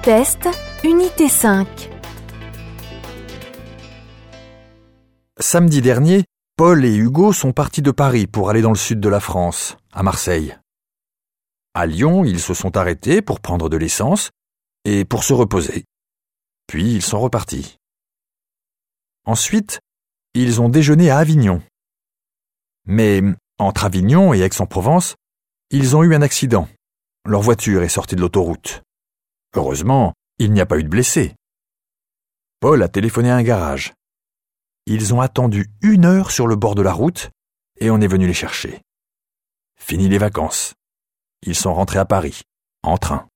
Test, unité 5. Samedi dernier, Paul et Hugo sont partis de Paris pour aller dans le sud de la France, à Marseille. À Lyon, ils se sont arrêtés pour prendre de l'essence et pour se reposer. Puis ils sont repartis. Ensuite, ils ont déjeuné à Avignon. Mais entre Avignon et Aix-en-Provence, ils ont eu un accident. Leur voiture est sortie de l'autoroute. Heureusement, il n'y a pas eu de blessés. Paul a téléphoné à un garage. Ils ont attendu 1 heure sur le bord de la route et on est venu les chercher. Fini les vacances. Ils sont rentrés à Paris, en train.